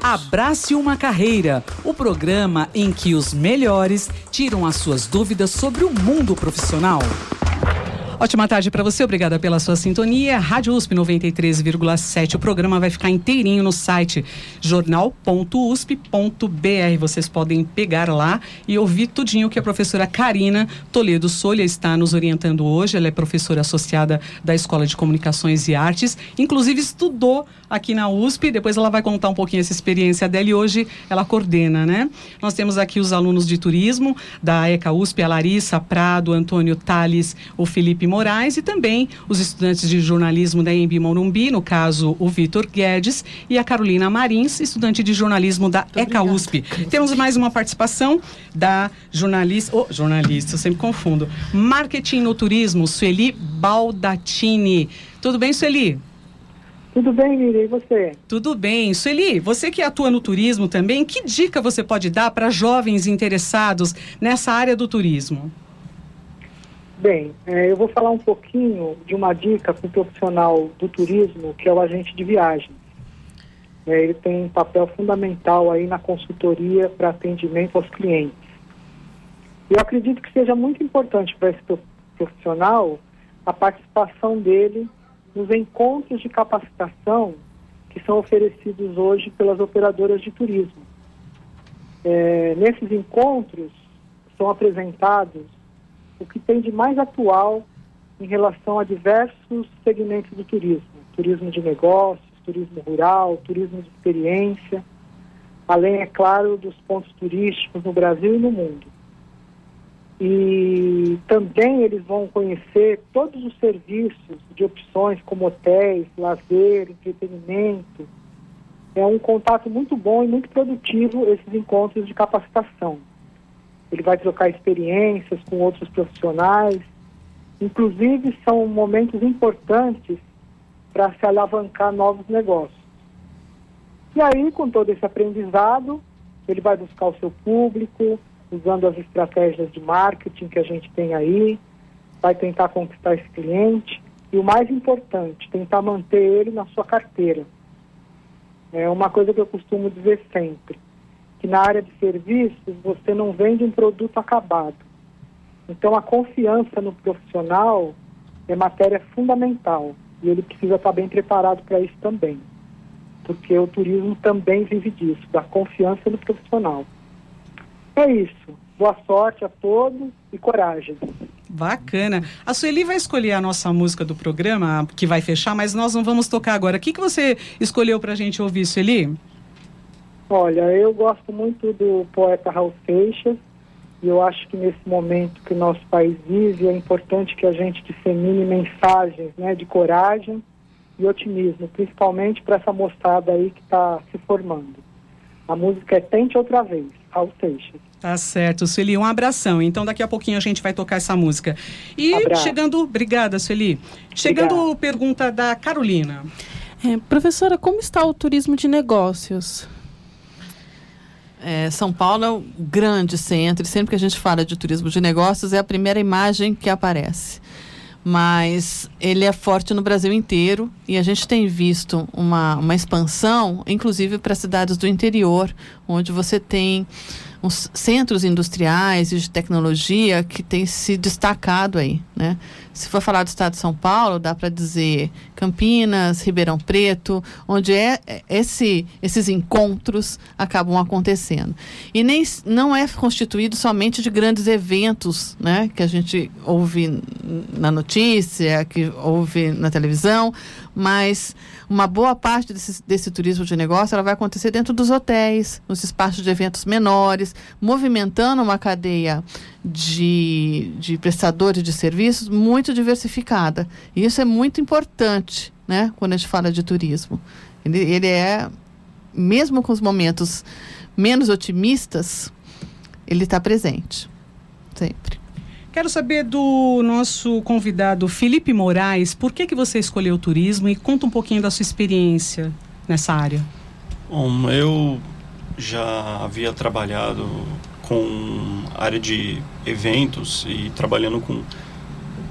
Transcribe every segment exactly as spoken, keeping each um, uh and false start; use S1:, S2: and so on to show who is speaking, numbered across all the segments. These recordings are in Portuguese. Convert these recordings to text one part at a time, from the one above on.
S1: Abrace uma Carreira, o programa em que os melhores tiram as suas dúvidas sobre o mundo profissional. Ótima tarde para você, obrigada pela sua sintonia. Rádio U S P noventa e três vírgula sete. O programa vai ficar inteirinho no site jornal ponto u s p ponto b r. Vocês podem pegar lá e ouvir tudinho que a professora Karina Toledo Solha está nos orientando hoje. Ela é professora associada da Escola de Comunicações e Artes, inclusive estudou aqui na U S P, depois ela vai contar um pouquinho essa experiência dela e hoje ela coordena, né? Nós temos aqui os alunos de turismo da ECA U S P, a Larissa Prado, Antônio Tales, o Felipe Moraes e também os estudantes de jornalismo da Embi Morumbi, no caso o Vitor Guedes e a Carolina Marins, estudante de jornalismo da ECA U S P. Temos mais uma participação da jornalista, oh, jornalista, eu sempre confundo, Marketing no Turismo, Sueli Baldatini. Tudo bem, Sueli?
S2: Tudo bem, Miriam, e você?
S1: Tudo bem. Sueli, você que atua no turismo também, que dica você pode dar para jovens interessados nessa área do turismo?
S2: Bem, é, eu vou falar um pouquinho de uma dica para o profissional do turismo, que é o agente de viagens. É, ele tem um papel fundamental aí na consultoria para atendimento aos clientes. Eu acredito que seja muito importante para esse profissional a participação dele nos encontros de capacitação que são oferecidos hoje pelas operadoras de turismo. É, nesses encontros são apresentados o que tem de mais atual em relação a diversos segmentos do turismo. Turismo de negócios, turismo rural, turismo de experiência, além, é claro, dos pontos turísticos no Brasil e no mundo. E também eles vão conhecer todos os serviços de opções como hotéis, lazer, entretenimento. É um contato muito bom e muito produtivo esses encontros de capacitação. Ele vai trocar experiências com outros profissionais. Inclusive, são momentos importantes para se alavancar novos negócios. E aí, com todo esse aprendizado, ele vai buscar o seu público, usando as estratégias de marketing que a gente tem aí, vai tentar conquistar esse cliente e, o mais importante, tentar manter ele na sua carteira. É uma coisa que eu costumo dizer sempre, que na área de serviços você não vende um produto acabado. Então a confiança no profissional é matéria fundamental e ele precisa estar bem preparado para isso também, porque o turismo também vive disso, da confiança no profissional. É isso. Boa sorte a todos e coragem.
S1: Bacana. A Sueli vai escolher a nossa música do programa, que vai fechar, mas nós não vamos tocar agora. O que, que você escolheu para a gente ouvir, Sueli?
S2: Olha, eu gosto muito do poeta Raul Seixas e eu acho que nesse momento que o nosso país vive é importante que a gente dissemine mensagens, né, de coragem e otimismo, principalmente para essa moçada aí que está se formando. A música é Tente Outra Vez, Raul Seixas.
S1: Tá certo, Sueli, um abração. Então daqui a pouquinho a gente vai tocar essa música. E
S2: Abraço.
S1: chegando, obrigada, Sueli. Chegando
S2: Obrigada.
S1: Pergunta da Carolina.
S3: É, professora, como está o turismo de negócios? É, São Paulo é um grande centro, e sempre que a gente fala de turismo de negócios é a primeira imagem que aparece. Mas ele é forte no Brasil inteiro e a gente tem visto uma, uma expansão, inclusive para cidades do interior, onde você tem uns centros industriais e de tecnologia que têm se destacado aí, né? Se for falar do estado de São Paulo, dá para dizer Campinas, Ribeirão Preto, onde é, esse, esses encontros acabam acontecendo. E nem, não é constituído somente de grandes eventos, né, que a gente ouve na notícia, que ouve na televisão, mas uma boa parte desse, desse turismo de negócio ela vai acontecer dentro dos hotéis, nos espaços de eventos menores, movimentando uma cadeia de, de prestadores de serviços muito diversificada. E isso é muito importante, né, quando a gente fala de turismo. Ele, ele é, mesmo com os momentos menos otimistas, ele está presente, sempre.
S1: Quero saber do nosso convidado Felipe Moraes, por que que você escolheu o turismo e conta um pouquinho da sua experiência nessa área.
S4: Bom, eu já havia trabalhado com área de eventos e trabalhando com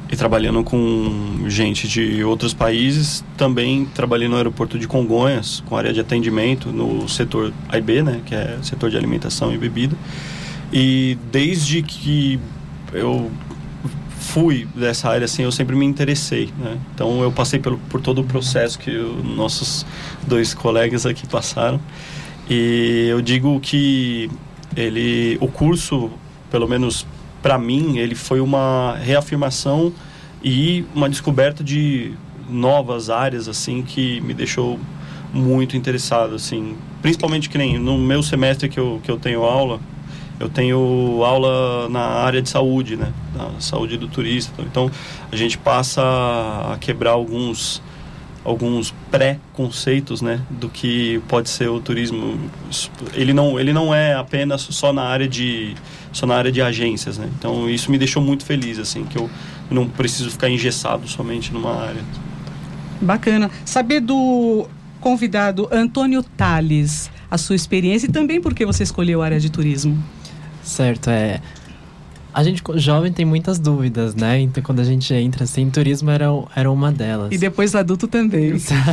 S4: e trabalhando com gente de outros países. Também trabalhei no aeroporto de Congonhas, com área de atendimento no setor A e B, né, que é setor de alimentação e bebida. E desde que eu fui dessa área, assim, eu sempre me interessei, né? Então eu passei pelo, por todo o processo que os nossos dois colegas aqui passaram. E eu digo que ele, o curso, pelo menos para mim, ele foi uma reafirmação e uma descoberta de novas áreas, assim, que me deixou muito interessado, assim. Principalmente que nem no meu semestre que eu, que eu tenho aula, eu tenho aula na área de saúde, né? Na saúde do turista. Então, a gente passa a quebrar alguns, alguns pré-conceitos, né? Do que pode ser o turismo. Ele não, ele não é apenas só na área de, só na área de agências, né? Então, isso me deixou muito feliz, assim, que eu não preciso ficar engessado somente numa área.
S1: Bacana. Saber do convidado Antônio Tales, a sua experiência e também por que você escolheu a área de turismo.
S5: Certo, é. A gente jovem tem muitas dúvidas, né? Então quando a gente entra assim, turismo era, era uma delas.
S1: E depois adulto também.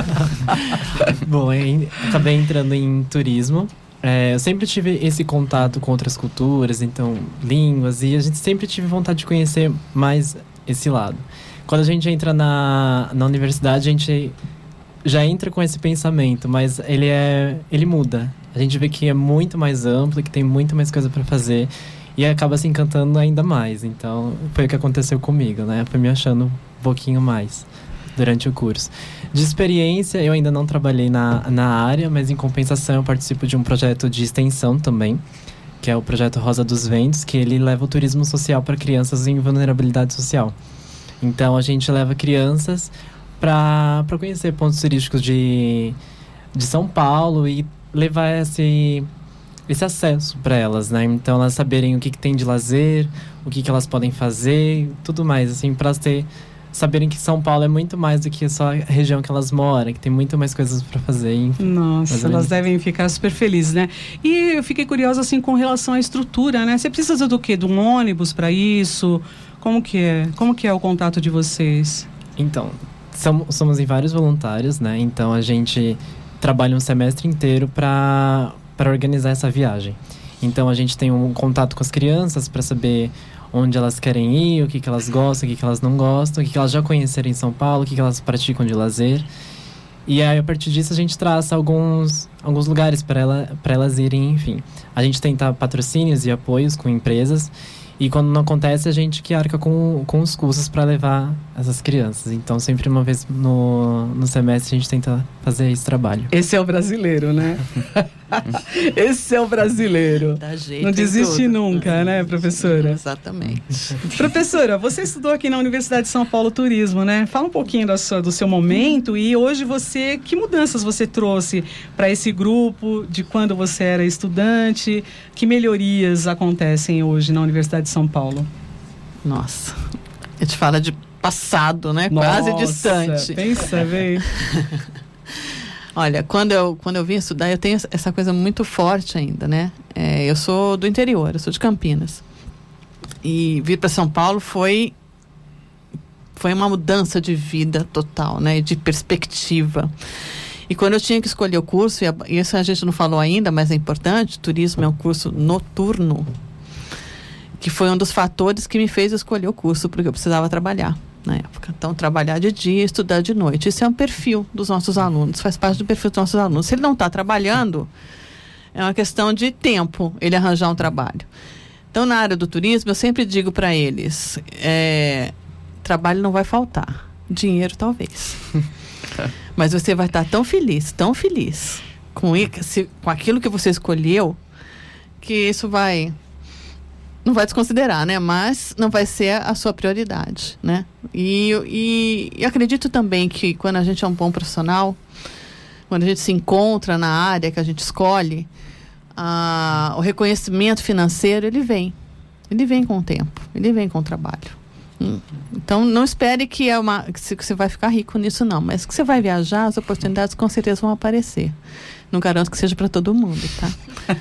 S5: Bom, eu acabei entrando em turismo. É, eu sempre tive esse contato com outras culturas, então línguas, e a gente sempre tive vontade de conhecer mais esse lado. Quando a gente entra na, na universidade, a gente já entra com esse pensamento, mas ele é ele muda. A gente vê que é muito mais amplo, que tem muito mais coisa para fazer e acaba se encantando ainda mais. Então, foi o que aconteceu comigo, né? Foi me achando um pouquinho mais durante o curso. De experiência, eu ainda não trabalhei na, na área, mas em compensação eu participo de um projeto de extensão também, que é o projeto Rosa dos Ventos, que ele leva o turismo social para crianças em vulnerabilidade social. Então, a gente leva crianças para para conhecer pontos turísticos de, de São Paulo e levar esse, esse acesso para elas, né? Então, elas saberem o que, que tem de lazer, o que, que elas podem fazer, tudo mais, assim, para ter, saberem que São Paulo é muito mais do que só a região que elas moram, que tem muito mais coisas para fazer, enfim.
S1: Nossa, elas devem ficar super felizes, né? E eu fiquei curiosa, assim, com relação à estrutura, né? Você precisa do quê? De um ônibus para isso? Como que é? Como que é o contato de vocês?
S5: Então, somos, somos em vários voluntários, né? Então, a gente trabalha um semestre inteiro para para organizar essa viagem. Então, a gente tem um contato com as crianças para saber onde elas querem ir, o que, que elas gostam, o que, que elas não gostam, o que, que elas já conheceram em São Paulo, o que, que elas praticam de lazer. E aí, a partir disso, a gente traça alguns, alguns lugares para ela, para elas irem, enfim. A gente tenta patrocínios e apoios com empresas. E quando não acontece, a gente que arca com, com os custos para levar essas crianças. Então, sempre uma vez no, no semestre, a gente tenta fazer esse trabalho.
S1: Esse é o brasileiro, né? Esse é o brasileiro.
S3: Dá jeito.
S1: Não desiste nunca, né, professora?
S3: Exatamente.
S1: Professora, você estudou aqui na Universidade de São Paulo Turismo, né? Fala um pouquinho da sua, do seu momento e hoje você, que mudanças você trouxe para esse grupo de quando você era estudante? Que melhorias acontecem hoje na Universidade de São Paulo?
S3: Nossa, a gente fala de passado, né? Quase
S1: Nossa,
S3: distante.
S1: Pensa, veio.
S3: Olha, quando eu, quando eu vim estudar, eu tenho essa coisa muito forte ainda, né? É, eu sou do interior, eu sou de Campinas. E vir para São Paulo foi, foi uma mudança de vida total, né? De perspectiva. E quando eu tinha que escolher o curso, e isso a gente não falou ainda, mas é importante, turismo é um curso noturno, que foi um dos fatores que me fez escolher o curso, porque eu precisava trabalhar na época. Então, trabalhar de dia e estudar de noite. Isso é um perfil dos nossos alunos, faz parte do perfil dos nossos alunos. Se ele não está trabalhando, é uma questão de tempo ele arranjar um trabalho. Então, na área do turismo, eu sempre digo para eles, é, trabalho não vai faltar, dinheiro talvez. Mas você vai estar tão feliz, tão feliz com, se, com aquilo que você escolheu, que isso vai... não vai desconsiderar, né? Mas não vai ser a sua prioridade, né? E, e, e acredito também que quando a gente é um bom profissional, quando a gente se encontra na área que a gente escolhe, a, o reconhecimento financeiro, ele vem. Ele vem com o tempo, ele vem com o trabalho. Então, não espere que, é uma, que você vai ficar rico nisso, não. Mas que você vai viajar, as oportunidades com certeza vão aparecer. Não garanto que seja para todo mundo, tá?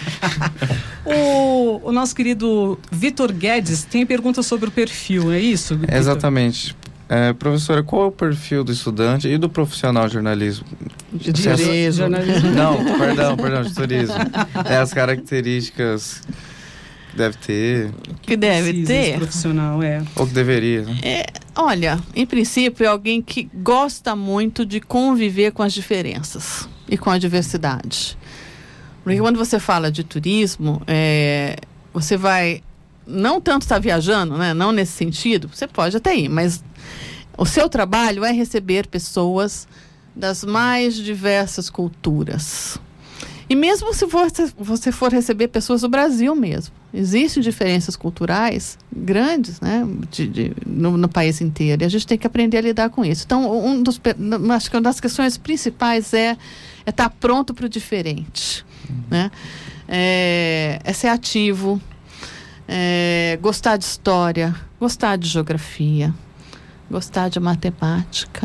S1: o, o nosso querido Vitor Guedes tem pergunta sobre o perfil, é isso, Vitor?
S6: Exatamente. É, professora, qual é o perfil do estudante e do profissional de jornalismo?
S3: De turismo.
S1: Jornalismo.
S6: Não, perdão, perdão, de turismo. É as características que deve ter.
S3: Que deve
S1: Precisa
S3: ter.
S1: esse profissional, é.
S6: Ou que deveria, né?
S3: É, olha, em princípio é alguém que gosta muito de conviver com as diferenças e com a diversidade. Porque quando você fala de turismo, é, você vai não tanto estar viajando, né? Não nesse sentido, você pode até ir, mas o seu trabalho é receber pessoas das mais diversas culturas. E mesmo se você, você for receber pessoas do Brasil mesmo, existem diferenças culturais grandes, né, de, de, no, no país inteiro, e a gente tem que aprender a lidar com isso. Então, um dos, acho que uma das questões principais é, é estar pronto para o diferente, né? É, é ser ativo, é, gostar de história, gostar de geografia, gostar de matemática,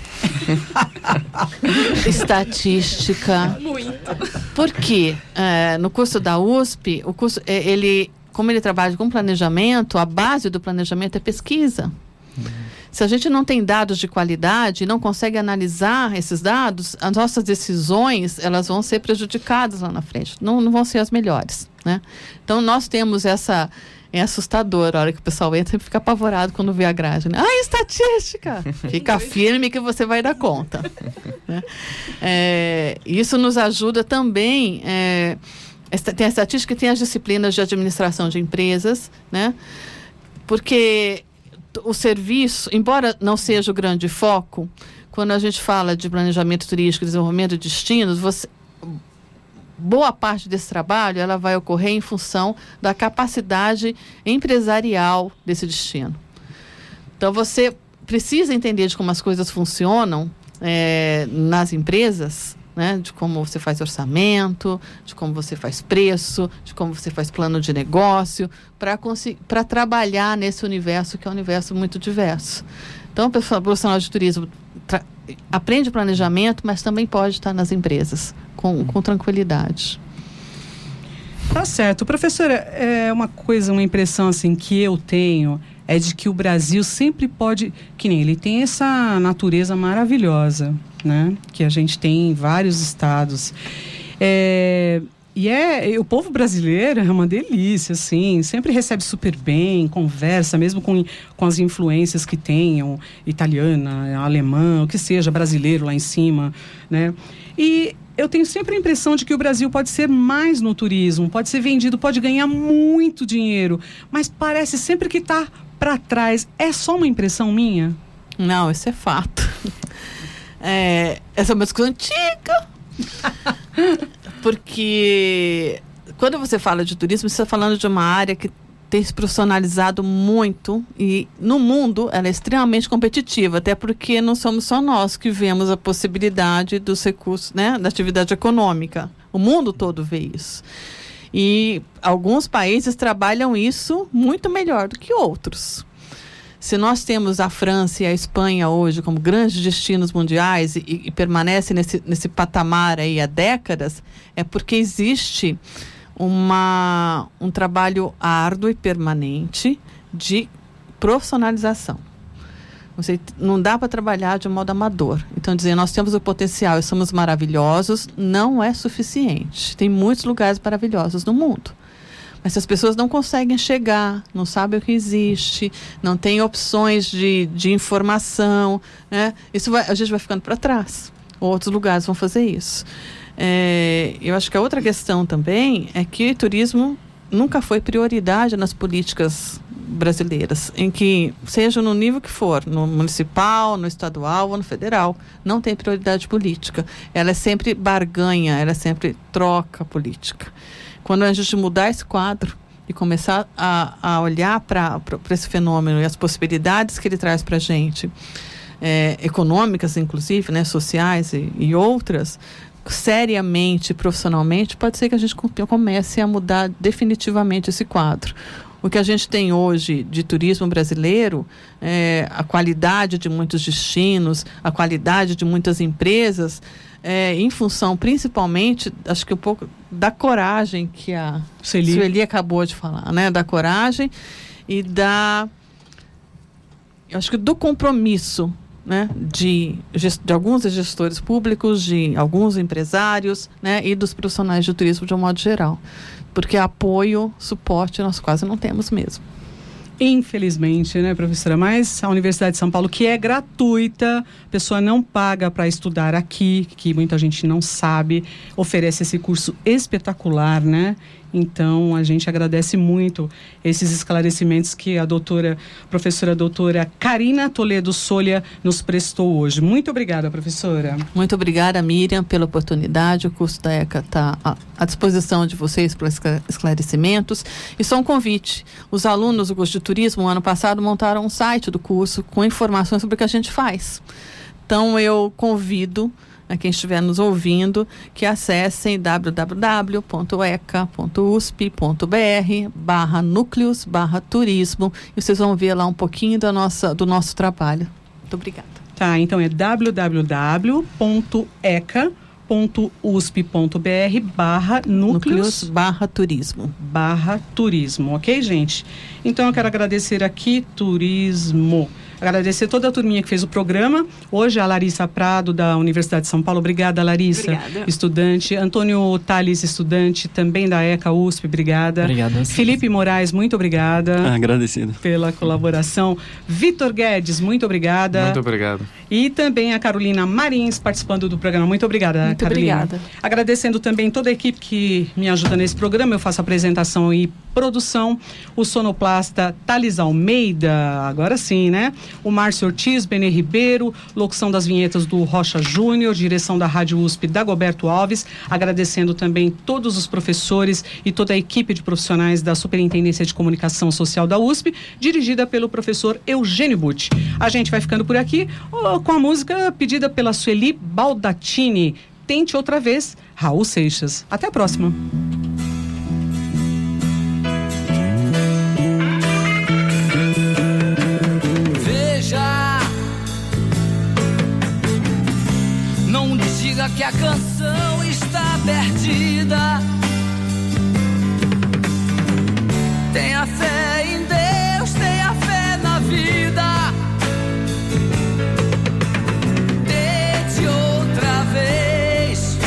S3: estatística.
S1: Muito.
S3: Porque é, no curso da U S P, o curso, é, ele, como ele trabalha com planejamento, a base do planejamento é pesquisa. Uhum. Se a gente não tem dados de qualidade e não consegue analisar esses dados, as nossas decisões elas vão ser prejudicadas lá na frente, não, não vão ser as melhores, né? Então nós temos essa... É assustador a hora que o pessoal entra e fica apavorado quando vê a grade, né? Ah, estatística! Fica firme que você vai dar conta. Né? É, isso nos ajuda também. É, tem a estatística e tem as disciplinas de administração de empresas, né? Porque o serviço, embora não seja o grande foco, quando a gente fala de planejamento turístico, desenvolvimento de destinos, você... boa parte desse trabalho ela vai ocorrer em função da capacidade empresarial desse destino. Então, você precisa entender de como as coisas funcionam é, nas empresas, né? De como você faz orçamento, de como você faz preço, de como você faz plano de negócio, para trabalhar nesse universo que é um universo muito diverso. Então, o profissional de turismo aprende planejamento, mas também pode estar nas empresas, com, com tranquilidade.
S1: Tá certo. Professora, é uma coisa, uma impressão assim que eu tenho é de que o Brasil sempre pode, que nem ele tem essa natureza maravilhosa, né? Que a gente tem em vários estados. É... E é, o povo brasileiro é uma delícia, assim, sempre recebe super bem, conversa, mesmo com, com as influências que tenham, italiana, alemã, o que seja, brasileiro lá em cima, né? E eu tenho sempre a impressão de que o Brasil pode ser mais no turismo, pode ser vendido, pode ganhar muito dinheiro, mas parece sempre que está para trás. É só uma impressão minha?
S3: Não, isso é fato. É, essa é uma discussão antiga. Porque quando você fala de turismo, você está falando de uma área que tem se profissionalizado muito e no mundo ela é extremamente competitiva, até porque não somos só nós que vemos a possibilidade dos recursos, né, da atividade econômica. O mundo todo vê isso. E alguns países trabalham isso muito melhor do que outros. Se nós temos a França e a Espanha hoje como grandes destinos mundiais e, e permanecem nesse, nesse patamar aí há décadas, é porque existe uma, um trabalho árduo e permanente de profissionalização. Você, não dá para trabalhar de modo amador. Então, dizer, nós temos o potencial e somos maravilhosos, não é suficiente. Tem muitos lugares maravilhosos no mundo. Mas se as pessoas não conseguem chegar, não sabem o que existe, não têm opções de, de informação, né? Isso vai, a gente vai ficando para trás. Outros lugares vão fazer isso. É, eu acho que a outra questão também é que o turismo nunca foi prioridade nas políticas brasileiras, em que, seja no nível que for, no municipal, no estadual ou no federal, não tem prioridade política. Ela é sempre barganha, ela é sempre troca política. Quando a gente mudar esse quadro e começar a, a olhar para esse fenômeno e as possibilidades que ele traz para a gente, é, econômicas inclusive, né, sociais e, e outras, seriamente, profissionalmente, pode ser que a gente comece a mudar definitivamente esse quadro. O que a gente tem hoje de turismo brasileiro, é, a qualidade de muitos destinos, a qualidade de muitas empresas, é, em função principalmente, acho que um pouco da coragem que a
S1: Sueli,
S3: Sueli acabou de falar, né? Da coragem e da, eu acho que do compromisso, né, de, de alguns gestores públicos, de alguns empresários, né, e dos profissionais de turismo de um modo geral. Porque apoio, suporte, nós quase não temos mesmo.
S1: Infelizmente, né, professora? Mas a Universidade de São Paulo, que é gratuita, a pessoa não paga para estudar aqui, que muita gente não sabe, oferece esse curso espetacular, né? Então, a gente agradece muito esses esclarecimentos que a doutora, professora doutora Karina Toledo Solha nos prestou hoje. Muito obrigada, professora.
S3: Muito obrigada, Miriam, pela oportunidade. O curso da ECA está à disposição de vocês para esclarecimentos. E só um convite. Os alunos do curso de turismo, ano passado, montaram um site do curso com informações sobre o que a gente faz. Então, eu convido a quem estiver nos ouvindo, que acessem w w w ponto e c a ponto u s p ponto b r barra núcleos barra turismo e vocês vão ver lá um pouquinho da nossa, do nosso trabalho. Muito obrigada.
S1: Tá, então é w w w ponto e c a ponto u s p ponto b r barra núcleos
S3: barra turismo.
S1: Barra turismo, ok, gente? Então eu quero agradecer aqui, turismo. Agradecer toda a turminha que fez o programa. Hoje a Larissa Prado, da Universidade de São Paulo. Obrigada, Larissa.
S3: Obrigada.
S1: Estudante. Antônio Tales, estudante, também da ECA U S P. Obrigada.
S5: Obrigado.
S1: Felipe Moraes, muito obrigada.
S4: Ah, agradecido.
S1: Pela colaboração. Vitor Guedes, muito obrigada.
S6: Muito obrigado.
S1: E também a Carolina Marins participando do programa. Muito obrigada,
S3: Muito
S1: Carolina.
S3: obrigada.
S1: Agradecendo também toda a equipe que me ajuda nesse programa. Eu faço apresentação e produção. O sonoplasta Thales Almeida, agora sim, né? O Márcio Ortiz, Benê Ribeiro, locução das vinhetas do Rocha Júnior, direção da Rádio U S P, Dagoberto Alves. Agradecendo também todos os professores e toda a equipe de profissionais da Superintendência de Comunicação Social da U S P, dirigida pelo professor Eugênio Butti. A gente vai ficando por aqui oh, com a música pedida pela Sueli Baldatini. Tente outra vez, Raul Seixas. Até a próxima.
S7: Veja, não diga que a canção está perdida. Tenha fé em Deus, tenha fé na vida. Tente outra vez.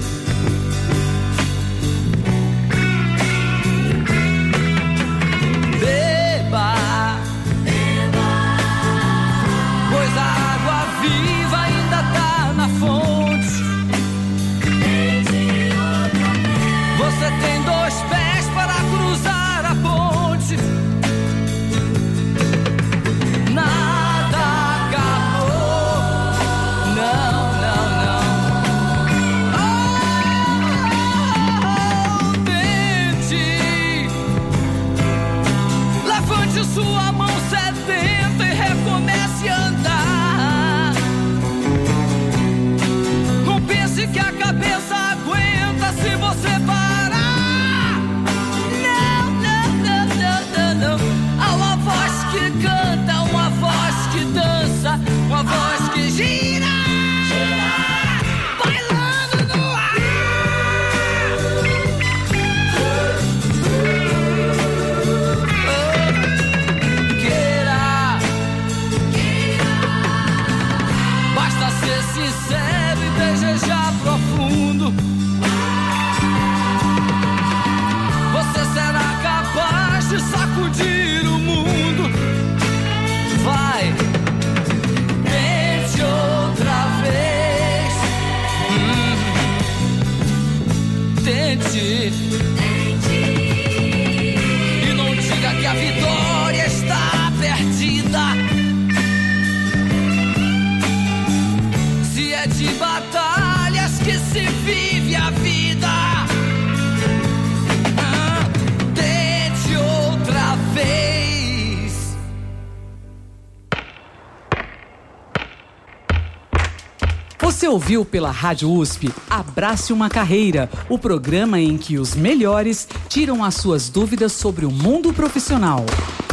S7: Beba, beba, pois a água viva ainda tá na fonte. Tente outra vez. Você tem dois pés para cruzar a ponte. Nada acabou. Não, não, não. Oh, tente. Levante sua mão sedenta e recomece a andar. Não pense que a cabeça aguenta se você parar. Não, não, não, não, não, não. Há uma voz que canta, uma voz que dança, uma voz que gira, bailando no ar. Queira, basta ser sincero e desejar profundo. Você será capaz de sacudir o mundo. Vai, tente outra vez. Hum. Tente. E não diga que a vitória está perdida. Se é de batalhas que se vive a vida. Ah, tente outra vez.
S1: Você Você ouviu pela Rádio U S P Abrace uma Carreira, o programa em que os melhores tiram as suas dúvidas sobre o mundo profissional.